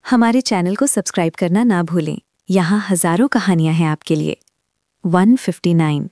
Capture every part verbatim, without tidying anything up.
हमारे चैनल को सब्सक्राइब करना ना भूलें। यहाँ हजारों कहानियां हैं आपके लिए। एक सौ उनसठ।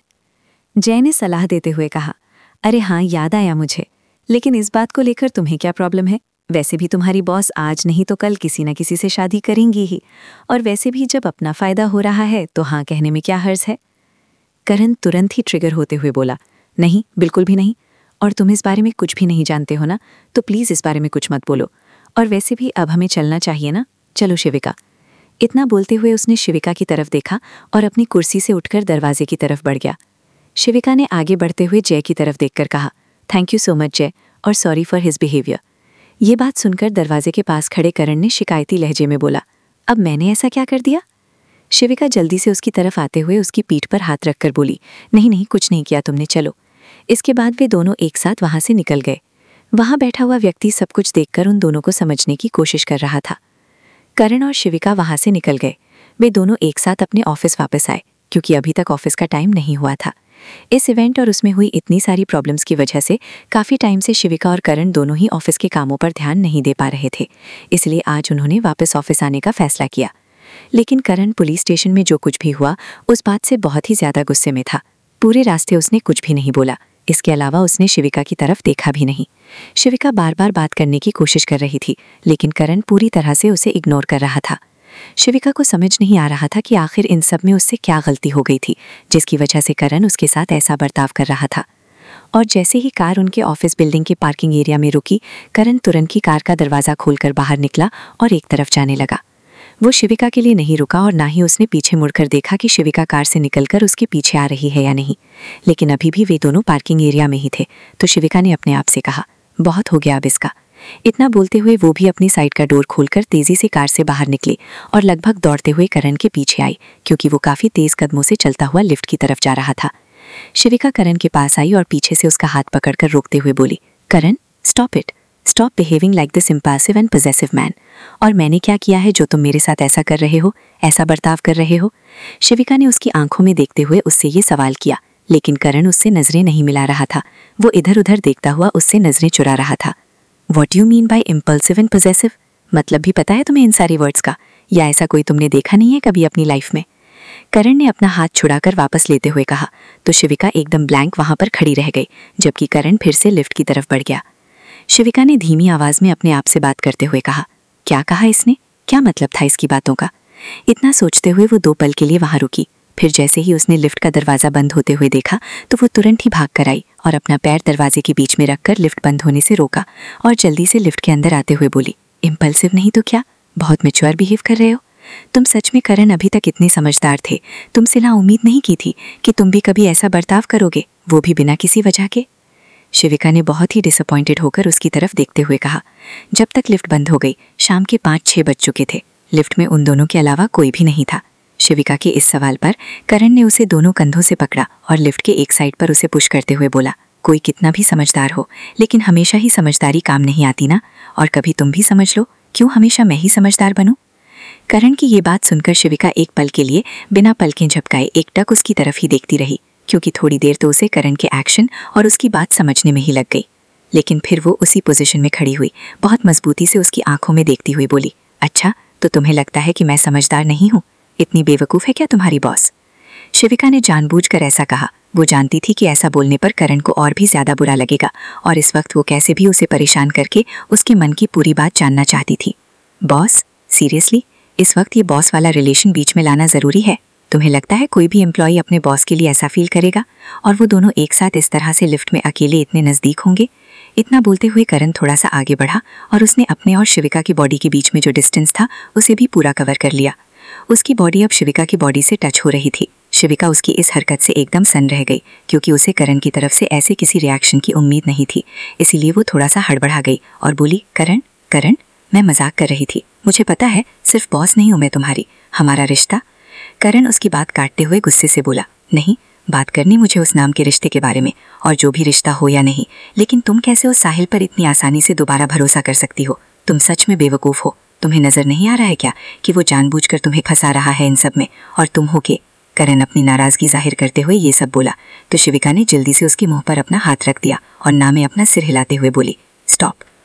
जय ने सलाह देते हुए कहा, अरे हाँ, याद आया मुझे, लेकिन इस बात को लेकर तुम्हें क्या प्रॉब्लम है? वैसे भी तुम्हारी बॉस आज नहीं तो कल किसी न किसी से शादी करेंगी ही, और वैसे भी जब अपना फायदा हो रहा है तो हाँ कहने में क्या हर्ज है? करण तुरंत ही ट्रिगर होते हुए बोला, नहीं, बिल्कुल भी नहीं, और तुम इस बारे में कुछ भी नहीं जानते हो ना, तो प्लीज इस बारे में कुछ मत बोलो। और वैसे भी अब हमें चलना चाहिए ना, चलो शिविका। इतना बोलते हुए उसने शिविका की तरफ देखा और अपनी कुर्सी से उठकर दरवाजे की तरफ बढ़ गया। शिविका ने आगे बढ़ते हुए जय की तरफ देखकर कहा, थैंक यू सो मच जय, और सॉरी फॉर हिज बिहेवियर। ये बात सुनकर दरवाजे के पास खड़े करण ने शिकायती लहजे में बोला, अब मैंने ऐसा क्या कर दिया? शिविका जल्दी से उसकी तरफ आते हुए उसकी पीठ पर हाथ रखकर बोली, नहीं नहीं, कुछ नहीं किया तुमने, चलो। इसके बाद वे दोनों एक साथ वहां से निकल गए। वहां बैठा हुआ व्यक्ति सब कुछ देखकर उन दोनों को समझने की कोशिश कर रहा था। करण और शिविका वहां से निकल गए। वे दोनों एक साथ अपने ऑफिस वापस आए, क्योंकि अभी तक ऑफिस का टाइम नहीं हुआ था। इस इवेंट और उसमें हुई इतनी सारी प्रॉब्लम्स की वजह से काफी टाइम से शिविका और करण दोनों ही ऑफिस के कामों पर ध्यान नहीं दे पा रहे थे। इसलिए आज उन्होंने वापस ऑफिस आने का फैसला किया। लेकिन करण पुलिस स्टेशन में जो कुछ भी हुआ उस बात से बहुत ही ज्यादा गुस्से में था। पूरे रास्ते उसने कुछ भी नहीं बोला। इसके अलावा उसने शिविका की तरफ देखा भी नहीं। शिविका बार बार बात करने की कोशिश कर रही थी, लेकिन करण पूरी तरह से उसे इग्नोर कर रहा था। शिविका को समझ नहीं आ रहा था कि आखिर इन सब में उससे क्या गलती हो गई थी, जिसकी वजह से करण उसके साथ ऐसा बर्ताव कर रहा था। और जैसे ही कार उनके ऑफिस बिल्डिंग के पार्किंग एरिया में रुकी, करण तुरंत ही कार का दरवाजा खोलकर बाहर निकला और एक तरफ जाने लगा। वो शिविका के लिए नहीं रुका और ना ही उसने पीछे मुड़कर देखा कि शिविका कार से निकलकर उसके पीछे आ रही है या नहीं। लेकिन अभी भी वे दोनों पार्किंग एरिया में ही थे, तो शिविका ने अपने आप से कहा, बहुत हो गया अब इसका। इतना बोलते हुए वो भी अपनी साइड का डोर खोलकर तेजी से कार से बाहर निकली और लगभग दौड़ते हुए करण के पीछे आई, क्योंकि वो काफी तेज कदमों से चलता हुआ लिफ्ट की तरफ जा रहा था। शिविका करण के पास आई और पीछे से उसका हाथ पकड़कर रोकते हुए बोली, Karan, stop it, stop behaving like this impulsive and possessive man. और मैंने क्या किया है जो तुम मेरे साथ ऐसा कर रहे हो, ऐसा बर्ताव कर रहे हो? शिविका ने उसकी आंखों में देखते हुए उससे ये सवाल किया, लेकिन करण उससे नजरें नहीं मिला रहा था। वो इधर उधर देखता हुआ उससे नजरें चुरा रहा था। What you mean by impulsive and possessive? मतलब भी पता है तुम्हें इन सारी वर्ड्स का, या ऐसा कोई तुमने देखा नहीं है कभी अपनी लाइफ में? करण ने अपना हाथ छुड़ाकर वापस लेते हुए कहा, तो शिविका एकदम ब्लैंक वहां पर खड़ी रह गई, जबकि करण फिर से लिफ्ट की तरफ बढ़ गया। शिविका ने धीमी आवाज में अपने आप से बात करते हुए कहा, क्या कहा इसने? क्या मतलब था इसकी बातों का? इतना सोचते हुए वो दो पल के लिए वहां रुकी। फिर जैसे ही उसने लिफ्ट का दरवाजा बंद होते हुए देखा तो वो तुरंत ही भाग कर आई और अपना पैर दरवाजे के बीच में रखकर लिफ्ट बंद होने से रोका और जल्दी से लिफ्ट के अंदर आते हुए बोली, इम्पल्सिव नहीं तो क्या, बहुत मैच्योर बिहेव कर रहे हो तुम। सच में करण, अभी तक इतने समझदार थे, तुमसे ना उम्मीद नहीं की थी कि तुम भी कभी ऐसा बर्ताव करोगे, वो भी बिना किसी वजह के। शिविका ने बहुत ही डिसअपॉइंटेड होकर उसकी तरफ देखते हुए कहा। जब तक लिफ्ट बंद हो गई, शाम के पाँच छह बज चुके थे। लिफ्ट में उन दोनों के अलावा कोई भी नहीं था। शिविका के इस सवाल पर करण ने उसे दोनों कंधों से पकड़ा और लिफ्ट के एक साइड पर उसे पुश करते हुए बोला, कोई कितना भी समझदार हो, लेकिन हमेशा ही समझदारी काम नहीं आती ना, और कभी तुम भी समझ लो, क्यों हमेशा मैं ही समझदार बनूं? करण की ये बात सुनकर शिविका एक पल के लिए बिना पलकें झपकाए एकटक उसकी तरफ ही देखती रही, क्योंकि थोड़ी देर तो उसे करण के एक्शन और उसकी बात समझने में ही लग गई। लेकिन फिर वो उसी पोजीशन में खड़ी हुई, बहुत मजबूती से उसकी आंखों में देखती हुई बोली, अच्छा, तो तुम्हें लगता है कि मैं समझदार नहीं हूँ? इतनी बेवकूफ़ है क्या तुम्हारी बॉस? शिविका ने जानबूझकर ऐसा कहा। वो जानती थी कि ऐसा बोलने पर करण को और भी ज्यादा बुरा लगेगा, और इस वक्त वो कैसे भी उसे परेशान करके उसके मन की पूरी बात जानना चाहती थी। बॉस? सीरियसली? इस वक्त ये बॉस वाला रिलेशन बीच में लाना जरूरी है? तुम्हें लगता है कोई भी एम्प्लॉय अपने बॉस के लिए ऐसा फील करेगा, और वो दोनों एक साथ इस तरह से लिफ्ट में अकेले इतने नजदीक होंगे? इतना बोलते हुए करण थोड़ा सा आगे बढ़ा और उसने अपने और शिविका की बॉडी के बीच में जो डिस्टेंस था उसे भी पूरा कवर कर लिया। उसकी बॉडी अब शिविका की बॉडी से टच हो रही थी। शिविका उसकी इस हरकत से एकदम सन्न रह गई, क्योंकि उसे करण की तरफ से ऐसे किसी रिएक्शन की उम्मीद नहीं थी। इसीलिए वो थोड़ा सा हड़बड़ा गई और बोली, करण करण मैं मजाक कर रही थी, मुझे पता है, सिर्फ बॉस नहीं हूं मैं तुम्हारी, हमारा रिश्ता। करण उसकी बात काटते हुए गुस्से से बोला, नहीं, बात करनी मुझे उस नाम के रिश्ते के बारे में, और जो भी रिश्ता हो या नहीं, लेकिन तुम कैसे उस साहिल पर इतनी आसानी से दोबारा भरोसा कर सकती हो? तुम सच में बेवकूफ़ हो। तुम्हें नजर नहीं आ रहा है क्या कि वो जानबूझकर तुम्हें फंसा रहा है इन सब में, और तुम हो के? करण अपनी नाराजगी जाहिर करते हुए ये सब बोला, तो शिविका ने जल्दी से उसके मुंह पर अपना हाथ रख दिया और ना में अपना सिर हिलाते हुए बोली, स्टॉप,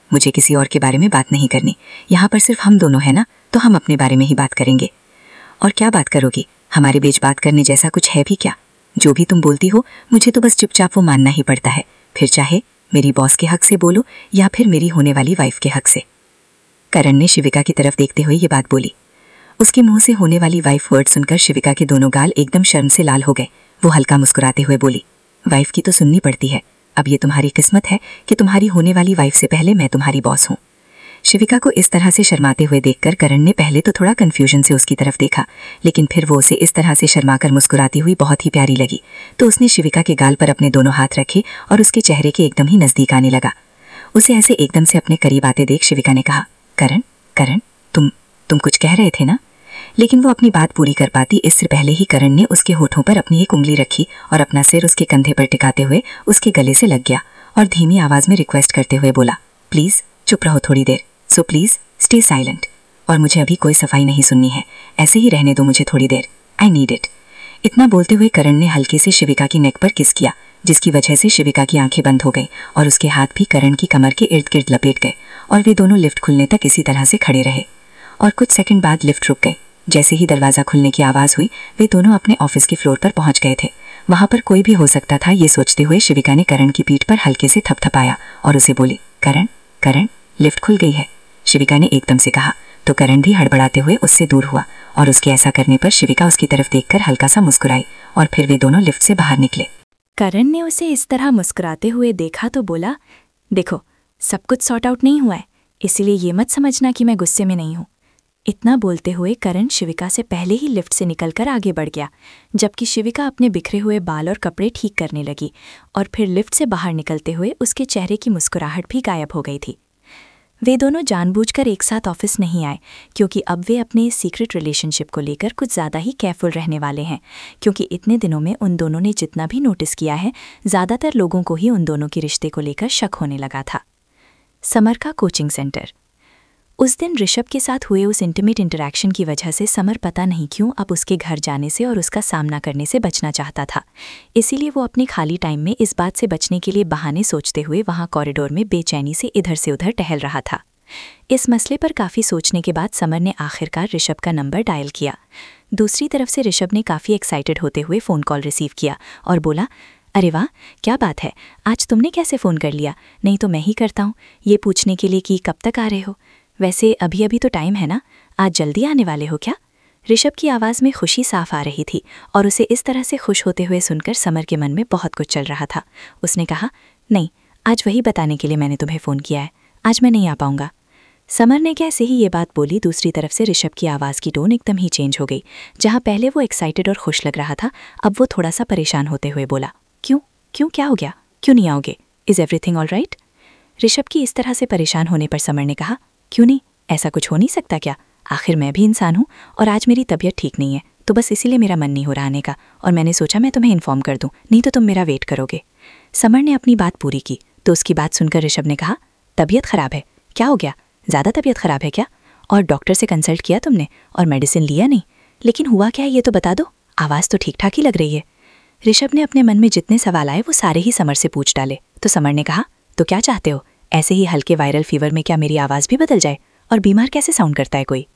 मुझे किसी और के बारे में बात नहीं करनी। यहाँ पर सिर्फ हम दोनों हैं ना, तो हम अपने बारे में ही बात करेंगे। और क्या बात करोगी? हमारे बीच बात करने जैसा कुछ है भी क्या? जो भी तुम बोलती हो मुझे तो बस चुपचाप वो मानना ही पड़ता है, फिर चाहे मेरी बॉस के हक से बोलो या फिर मेरी होने वाली वाइफ के हक से। करण ने शिविका की तरफ देखते हुए ये बात बोली। उसके मुंह से होने वाली वाइफ वर्ड सुनकर शिविका के दोनों गाल एकदम शर्म से लाल हो गए। वो हल्का मुस्कुराते हुए बोली, वाइफ की तो सुननी पड़ती है। अब ये तुम्हारी किस्मत है कि तुम्हारी होने वाली वाइफ से पहले मैं तुम्हारी बॉस हूँ। शिविका को इस तरह से शर्माते हुए देखकर करण ने पहले तो थोड़ा कंफ्यूजन से उसकी तरफ देखा, लेकिन फिर वो उसे इस तरह से शर्माकर मुस्कुराती हुई बहुत ही प्यारी लगी, तो उसने शिविका के गाल पर अपने दोनों हाथ रखे और उसके चेहरे के एकदम ही नजदीक आने लगा। उसे ऐसे एकदम से अपने करीब आते देख शिविका ने कहा, करण करण तुम तुम कुछ कह रहे थे ना? लेकिन वो अपनी बात पूरी कर पाती इससे पहले ही करण ने उसके होठों पर अपनी एक उंगली रखी और अपना सिर उसके कंधे पर टिकाते हुए उसके गले से लग गया और धीमी आवाज में रिक्वेस्ट करते हुए बोला, प्लीज चुप रहो थोड़ी देर, सो प्लीज स्टे साइलेंट। और मुझे अभी कोई सफाई नहीं सुननी है, ऐसे ही रहने दो मुझे थोड़ी देर, आई नीड इट। इतना बोलते हुए करण ने हल्के से शिविका की नेक पर किस किया, जिसकी वजह से शिविका की आंखें बंद हो गईं और उसके हाथ भी करण की कमर के इर्द गिर्द लपेट गए और वे दोनों लिफ्ट खुलने तक इसी तरह से खड़े रहे। और कुछ सेकंड बाद लिफ्ट रुक गई। जैसे ही दरवाजा खुलने की आवाज हुई वे दोनों अपने ऑफिस के फ्लोर पर पहुंच गए थे। वहां पर कोई भी हो सकता था, ये सोचते हुए शिविका ने करण की पीठ पर हल्के से थपथपाया और उसे बोली, करण करण लिफ्ट खुल गई है, शिविका ने एकदम से कहा। तो करण भी हड़बड़ाते हुए उससे दूर हुआ और उसके ऐसा करने पर शिविका उसकी तरफ देखकर हल्का सा मुस्कुराई और फिर वे दोनों लिफ्ट से बाहर निकले। करण ने उसे इस तरह मुस्कुराते हुए देखा तो बोला, देखो सब कुछ सॉर्ट आउट नहीं हुआ है, इसीलिए ये मत समझना कि मैं गुस्से में नहीं हूँ। इतना बोलते हुए करण शिविका से पहले ही लिफ्ट से निकलकर आगे बढ़ गया, जबकि शिविका अपने बिखरे हुए बाल और कपड़े ठीक करने लगी और फिर लिफ्ट से बाहर निकलते हुए उसके चेहरे की मुस्कुराहट भी गायब हो गई थी। वे दोनों जानबूझकर एक साथ ऑफिस नहीं आए, क्योंकि अब वे अपने इस सीक्रेट रिलेशनशिप को लेकर कुछ ज़्यादा ही केयरफुल रहने वाले हैं, क्योंकि इतने दिनों में उन दोनों ने जितना भी नोटिस किया है, ज़्यादातर लोगों को ही उन दोनों के रिश्ते को लेकर शक होने लगा था। समर का कोचिंग सेंटर। उस दिन ऋषभ के साथ हुए उस इंटीमेट इंटरैक्शन की वजह से समर पता नहीं क्यों अब उसके घर जाने से और उसका सामना करने से बचना चाहता था। इसीलिए वो अपने खाली टाइम में इस बात से बचने के लिए बहाने सोचते हुए वहाँ कॉरिडोर में बेचैनी से इधर से उधर टहल रहा था। इस मसले पर काफ़ी सोचने के बाद समर ने आखिरकार ऋषभ का नंबर डायल किया। दूसरी तरफ से ऋषभ ने काफ़ी एक्साइटेड होते हुए फ़ोन कॉल रिसीव किया और बोला, अरे वाह क्या बात है, आज तुमने कैसे फ़ोन कर लिया? नहीं तो मैं ही करता हूँ, ये पूछने के लिए कि कब तक आ रहे हो। वैसे अभी अभी तो टाइम है ना, आज जल्दी आने वाले हो क्या? ऋषभ की आवाज़ में खुशी साफ आ रही थी और उसे इस तरह से खुश होते हुए सुनकर समर के मन में बहुत कुछ चल रहा था। उसने कहा, नहीं, आज वही बताने के लिए मैंने तुम्हें फ़ोन किया है, आज मैं नहीं आ पाऊँगा। समर ने कैसे ही ये बात बोली, दूसरी तरफ से ऋषभ की आवाज़ की टोन एकदम ही चेंज हो गई। जहाँ पहले वो एक्साइटेड और खुश लग रहा था, अब वो थोड़ा सा परेशान होते हुए बोला, क्यों क्यों क्या हो गया, क्यों नहीं आओगे? Is everything all right? Rishabh की इस तरह से परेशान होने पर समर ने कहा, क्यों नहीं, ऐसा कुछ हो नहीं सकता क्या? आखिर मैं भी इंसान हूँ और आज मेरी तबीयत ठीक नहीं है, तो बस इसीलिए मेरा मन नहीं हो रहा आने का, और मैंने सोचा मैं तुम्हें इन्फॉर्म कर दूँ, नहीं तो तुम मेरा वेट करोगे। समर ने अपनी बात पूरी की तो उसकी बात सुनकर ऋषभ ने कहा, तबीयत ख़राब है? क्या हो गया, ज़्यादा तबीयत ख़राब है क्या? और डॉक्टर से कंसल्ट किया तुमने और मेडिसिन लिया नहीं? लेकिन हुआ क्या है ये तो बता दो, आवाज़ तो ठीक ठाक ही लग रही है। ऋषभ ने अपने मन में जितने सवाल आए वो सारे ही समर से पूछ डाले। तो समर ने कहा, तो क्या चाहते हो, ऐसे ही हल्के वायरल फीवर में क्या मेरी आवाज़ भी बदल जाए? और बीमार कैसे साउंड करता है कोई?